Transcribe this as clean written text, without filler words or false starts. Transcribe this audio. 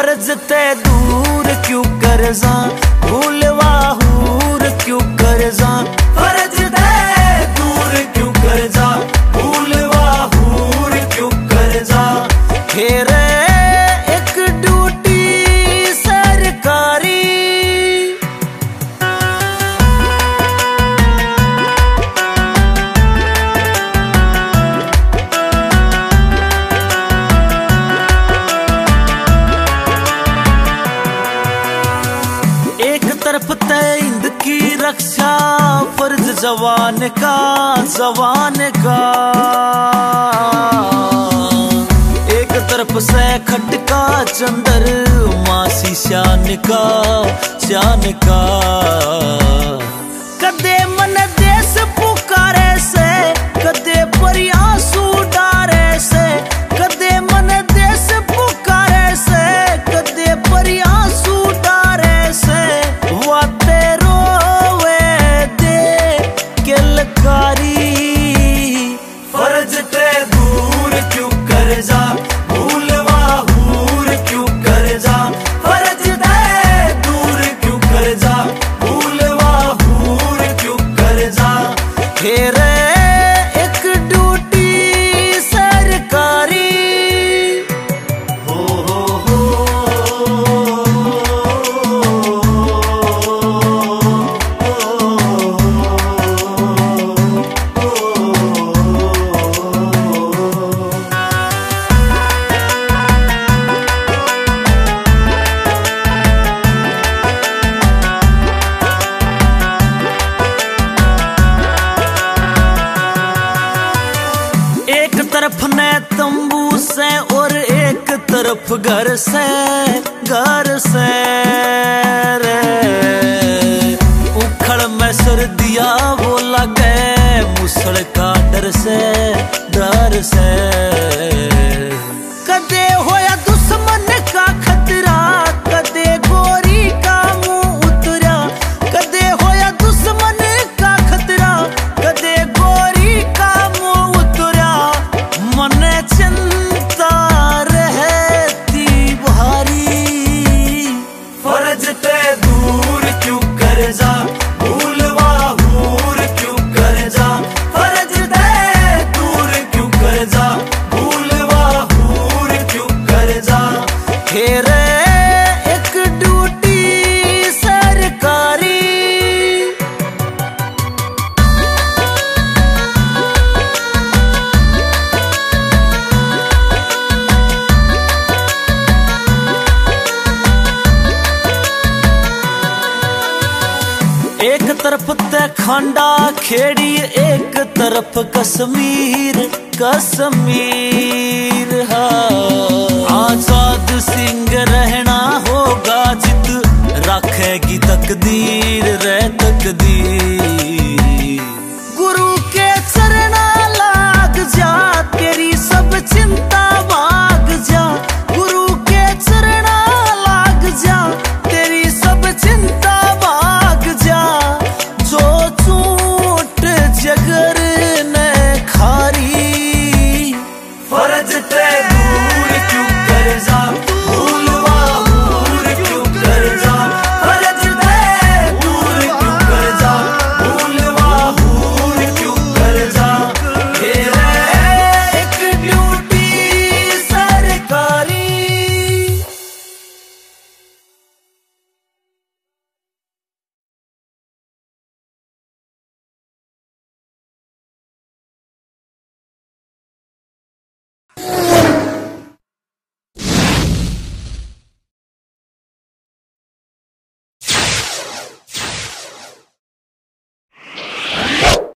फर्ज ते दूर क्यों कर जा, भूलवा हूर क्यों कर जा, फर्ज ते दूर क्यों कर जा, भूलवा हूर क्यों कर जा। खेरे एक ड्यूटी सरकारी, एक तरफ तय हिंद की रक्षा, फर्ज जवान का, जवान का। एक तरफ से खटका चंदर मासी शान का, शान का। कदे मन देश पुकारे से, कदे परियासू डारे से, कदे मन देश पुकारे से, कदे परियासू डारे से। वाते रोवे दे किलकारी, फर्ज ते दूर क्यों कर जा, भूलवा हूर क्यों कर जा, फर्ज ते दूर क्यों कर जा, भूलवा हूर क्यों कर जा। खेरे एक ड्यूटी सरकारी, एक तरफ ने तंबू से और एक तरफ घर से, घर से रे। उखड़ में सर्दिया वो लगे मुसड़ का डर से, डर से। कदे होया दुश्मन का खतरा, कदे गोरी का मुंह उतरा, कदे होया दुश्मन का खतरा, कदे गोरी का मुंह उतरा। मन चिंता रहती भारी, फर्ज ते दूर क्यों कर जा, भूलवा हूर क्यों कर जा, फर्ज ते दूर क्यों कर जा, भूलवा हूर क्यों कर जा। खेरे एक ड्यूटी सरकारी, एक तरफ ते खांडा खेड़ी, एक तरफ कश्मीर, कश्मीर।